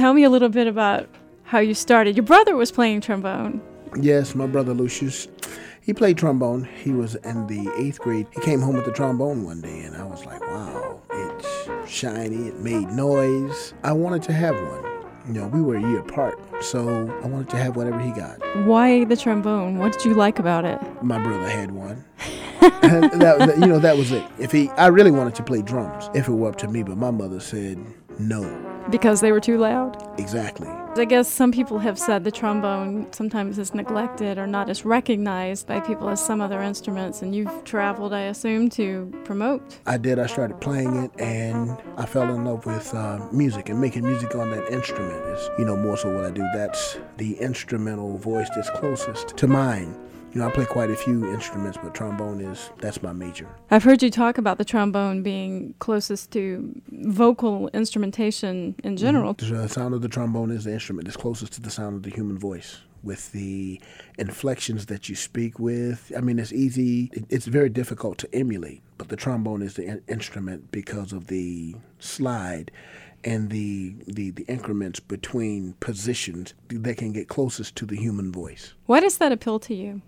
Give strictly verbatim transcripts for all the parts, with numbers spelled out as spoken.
tell me a little bit about how you started. Your brother was playing trombone. Yes, my brother Lucius. He played trombone. He was in the eighth grade. He came home with the trombone one day, and I was like, wow, it's shiny. It made noise. I wanted to have one. You know, we were a year apart, so I wanted to have whatever he got. Why the trombone? What did you like about it? My brother had one. that, that, you know, that was it. If he, I really wanted to play drums if it were up to me, but my mother said no. Because they were too loud? Exactly. I guess some people have said the trombone sometimes is neglected or not as recognized by people as some other instruments, and you've traveled, I assume, to promote. I did. I started playing it, and I fell in love with uh, music, and making music on that instrument is, you know, more so what I do. That's the instrumental voice that's closest to mine. You know, I play quite a few instruments, but trombone is, that's my major. I've heard you talk about the trombone being closest to vocal instrumentation in general. Mm-hmm. The sound of the trombone is the instrument that's closest to the sound of the human voice, with the inflections that you speak with. I mean, it's easy, it's very difficult to emulate, but the trombone is the in- instrument because of the slide and the, the the increments between positions that can get closest to the human voice. Why does that appeal to you?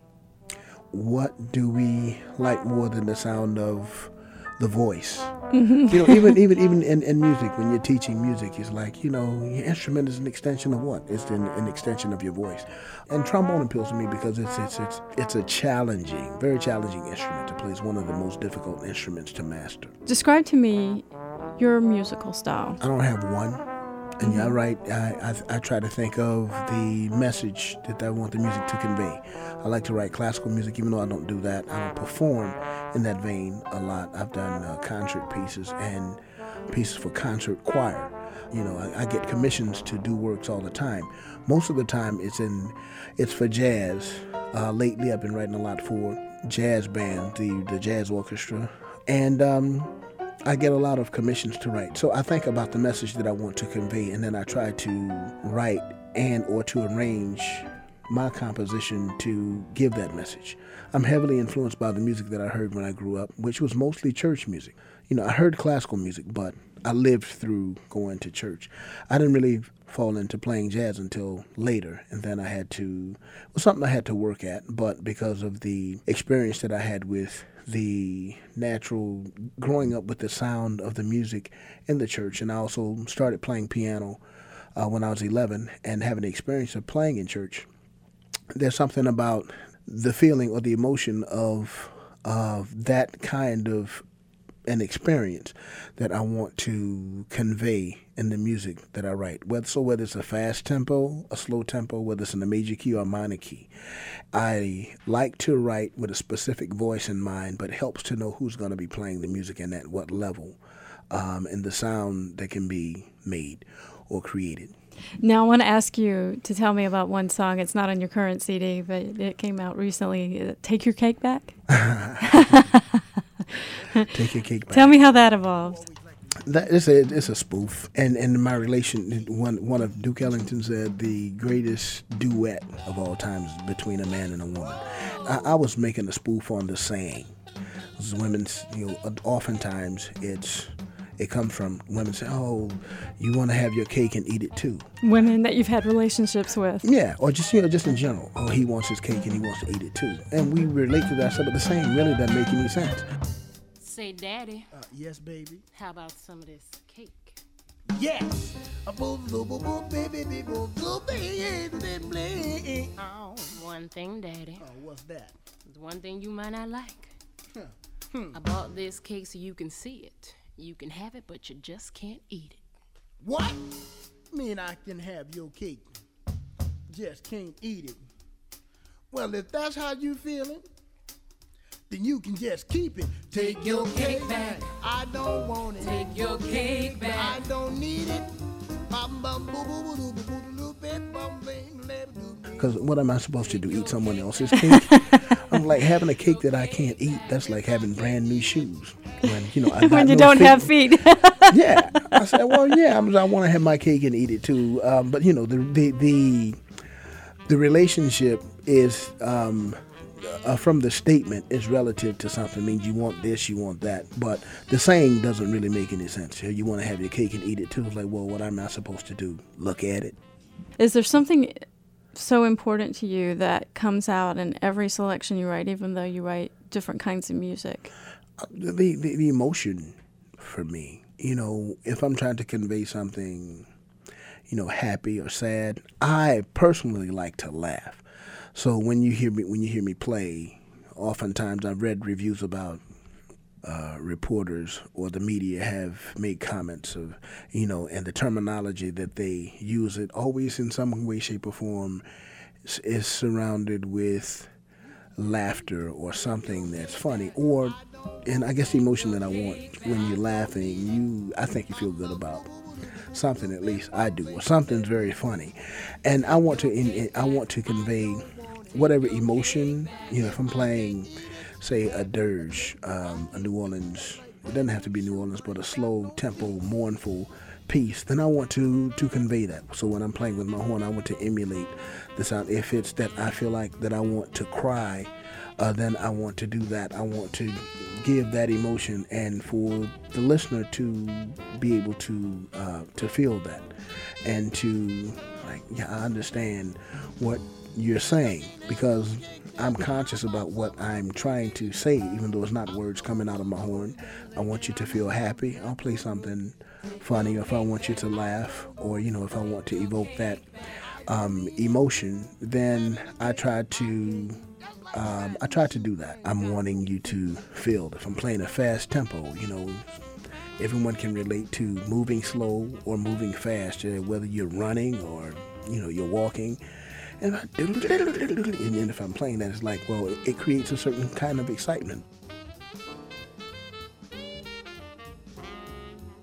What do we like more than the sound of the voice? Mm-hmm. You know, even even even in, in music, when you're teaching music, it's like, you know, your instrument is an extension of what? It's an, an extension of your voice. And trombone appeals to me because it's it's it's it's a challenging, very challenging instrument to play. It's one of the most difficult instruments to master. Describe to me your musical style. I don't have one. And yeah, right. I, I I try to think of the message that I want the music to convey. I like to write classical music, even though I don't do that. I don't perform in that vein a lot. I've done uh, concert pieces and pieces for concert choir. You know, I, I get commissions to do works all the time. Most of the time, it's in it's for jazz. Uh, lately, I've been writing a lot for jazz bands, the the jazz orchestra, and. Um, I get a lot of commissions to write. So I think about the message that I want to convey, and then I try to write and or to arrange my composition to give that message. I'm heavily influenced by the music that I heard when I grew up, which was mostly church music. You know, I heard classical music, but I lived through going to church. I didn't really fall into playing jazz until later, and then I had to, it was something I had to work at, but because of the experience that I had with the natural, growing up with the sound of the music in the church, and I also started playing piano uh, when I was eleven, and having the experience of playing in church, there's something about the feeling or the emotion of of that kind of an experience that I want to convey in the music that I write. Whether, so whether it's a fast tempo, a slow tempo, whether it's in a major key or a minor key. I like to write with a specific voice in mind, but it helps to know who's going to be playing the music and at what level, um, and the sound that can be made or created. Now, I want to ask you to tell me about one song. It's not on your current C D, but it came out recently. Take Your Cake Back? Take Your Cake Back. Tell me how that evolved. That it's a it's a spoof, and and my relation, one one of Duke Ellington said the greatest duet of all time is between a man and a woman. I, I was making a spoof on the saying. Women's, you know, oftentimes it's it comes from women say, "Oh, you want to have your cake and eat it too." Women that you've had relationships with. Yeah, or just you know, just in general. Oh, he wants his cake and he wants to eat it too, and we relate to that. So, but the saying really doesn't make any sense. Say, Daddy. Uh, yes, baby. How about some of this cake? Yes. Oh, one thing, Daddy. Oh, what's that? There's one thing you might not like. Huh. Hmm. I bought this cake so you can see it. You can have it, but you just can't eat it. What? Mean I can have your cake, just can't eat it? Well, if that's how you feeling, then you can just keep it. Take your cake back. I don't want it. Take your cake back. I don't need it. Because what am I supposed to do? Eat someone else's cake? I'm like having a cake that I can't eat. That's like having brand new shoes. When you know, I when you no don't feet. have feet. Yeah, I said, well, yeah, I'm, I want to have my cake and eat it too. Um, but you know, the the the, the relationship is um, uh, from the statement is relative to something. It means you want this, you want that. But the saying doesn't really make any sense. You want to have your cake and eat it too. It's like, well, what am I supposed to do? Look at it? Is there something so important to you that comes out in every selection you write, even though you write different kinds of music? Uh, the, the, the emotion for me. You know, if I'm trying to convey something, you know, happy or sad, I personally like to laugh. So when you hear me when you hear me play, oftentimes I've read reviews about uh, reporters or the media have made comments of, you know, and the terminology that they use, it always in some way, shape, or form is, is surrounded with laughter or something that's funny, or, and I guess the emotion that I want when you're laughing, you I think you feel good about something, at least I do, or something's very funny, and I want to in, in, I want to convey whatever emotion, you know, if I'm playing, say, a dirge, um, a New Orleans, it doesn't have to be New Orleans, but a slow tempo, mournful piece, then I want to, to convey that. So when I'm playing with my horn, I want to emulate the sound. If it's that I feel like that I want to cry, uh, then I want to do that. I want to give that emotion, and for the listener to be able to uh, to feel that, and to, like, yeah, I understand what you're saying, because I'm conscious about what I'm trying to say, even though it's not words coming out of my horn. I want you to feel happy. I'll play something funny, or if I want you to laugh, or, you know, if I want to evoke that um, emotion, then I try to um, I try to do that. I'm wanting you to feel. If I'm playing a fast tempo, you know, everyone can relate to moving slow or moving fast, whether you're running or, you know, you're walking. And, I, and then if I'm playing that, it's like, well, it, it creates a certain kind of excitement.